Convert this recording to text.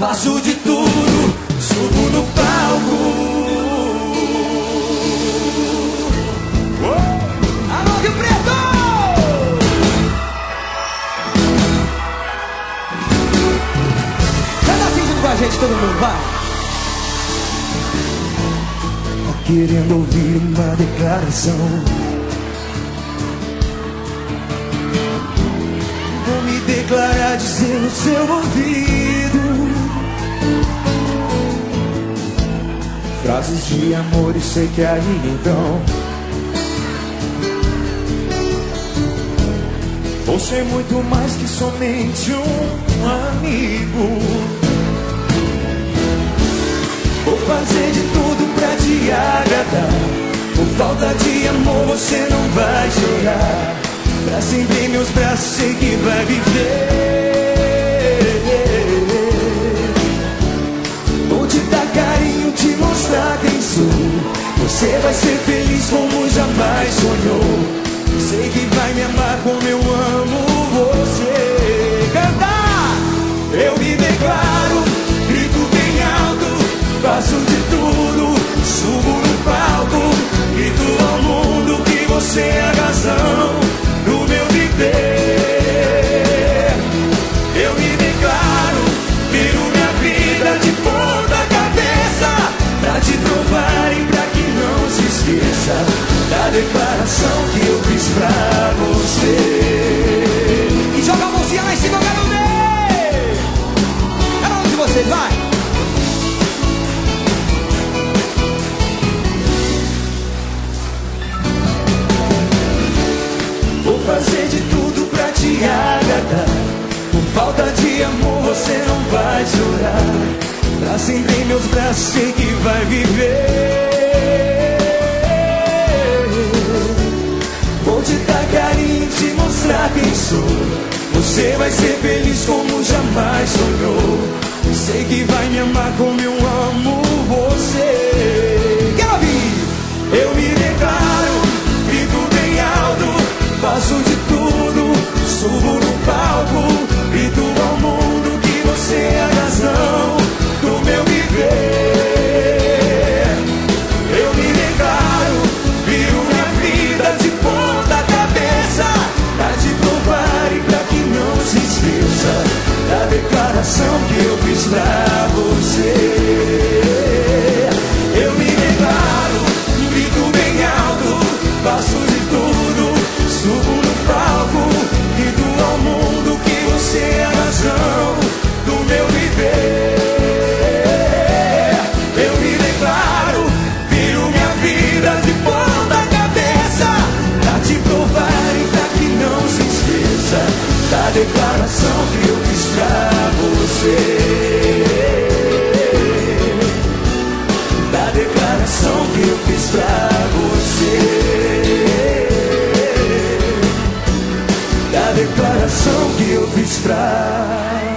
faço de tudo, subo no palco. Alô, Rio Preto! Canta assim junto com a gente, todo mundo, vai! Tá querendo ouvir uma declaração? Vou me declarar, dizer no seu ouvido frases de amor e sei que aí então vou ser muito mais que somente um amigo. Vou fazer de tudo pra te agradar. Por falta de amor você não vai chorar. Pra sempre em meus braços sei que vai viver. Vou te dar carinho, te mostrar quem sou. Você vai ser feliz como jamais sonhou. Sei que vai me amar como eu amo você. Cantar! Eu me declaro, grito bem alto, faço de tudo, subo no palco, grito ao mundo que você é a razão do meu viver. Eu me declaro, viro minha vida de ponta cabeça, pra te provar e pra que não se esqueça da declaração que eu fiz pra você. E joga a mãozinha lá em cima, eu quero ver. Cada um de vocês, vai. Vou fazer de tudo pra te agradar. Por falta de amor você não vai chorar. Pra sempre em meus braços sei que vai viver. Vou te dar carinho, te mostrar quem sou. Você vai ser feliz como jamais sonhou. Sei que vai me amar como eu amo você. Quero ouvir! Eu me declaro, grito bem alto, faço de tudo, subo no palco, grito ao mundo que você é a razão do meu viver. Eu me declaro, viro minha vida de ponta cabeça, pra te provar e pra que não se esqueça da declaração que eu fiz pra você. Eu me declaro, grito bem alto, faço de tudo, subo no palco, grito ao mundo que você é a razão do meu viver. Eu me declaro, viro minha vida de ponta cabeça, pra te provar e pra que não se esqueça da declaração que eu fiz pra você. Da declaração que eu fiz pra você. Da declaração que eu fiz pra